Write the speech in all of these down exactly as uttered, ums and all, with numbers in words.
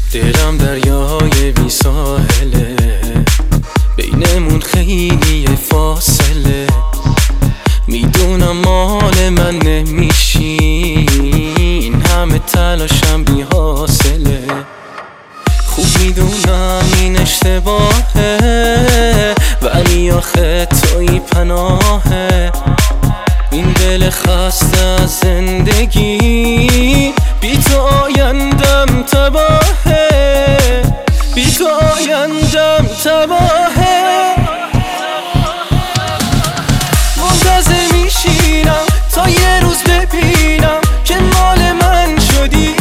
دلم دریای بی ساحله، بینمون خیلی فاصله. میدونم مال من نمیشی، این همه تلاشم بی حاصله. خوب میدونم این اشتباهه، ولی آخه توی پناهه. این دل خسته از زندگی، بی تو آیندم تباهه، بی تو آیندم تباهه. منتظر میشینم تا یه روز ببینم که مال من شدی.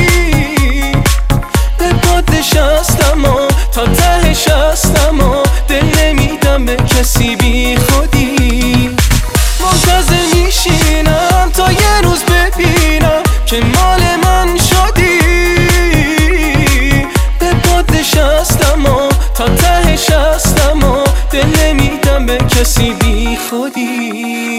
به پات نشستم و تا تهش هستم و دل نمیدم به کسی بی خودی. منتظر میشینم تا یه روز ببینم که مال من شدی. به پات نشستم و تا تهش هستم و دل نمیدم به کسی بی خودی.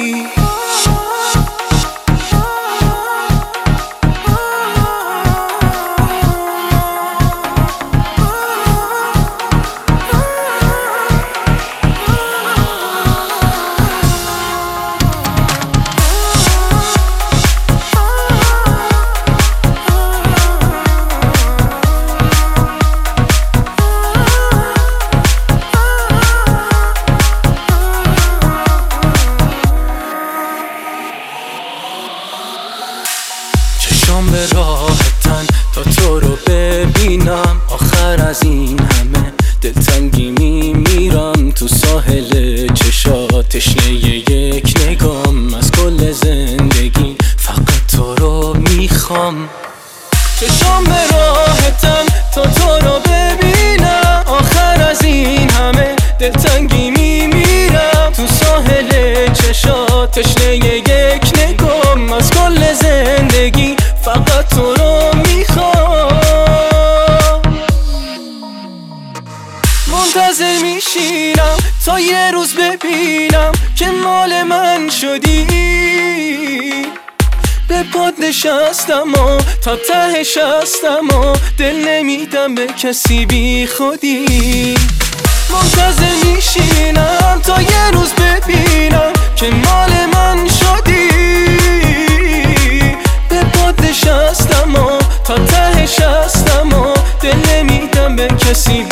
چشام به راحتن تا تو رو ببینم. آخر از این همه دلتنگی میمیرم. تو ساحل چشات تشنه یک نگام، از کل زندگی فقط تو رو میخوام. چشام به راحتن تا تو رو ببینم. آخر از این همه دلتنگی میمیرم. تو ساحل چشات تشنه یک نگام، از کل زندگی فقط تو رو میخوام. منتظر میشینم تا یه روز ببینم که مال من شدی. به پات نشستم و تا تهش هستم و دل نمیدم به کسی بی خودی. منتظر میشینم تا یه روز ببینم که مال من شدی. به پات نشستم و تا تهش هستم و دل نمیدم به کسی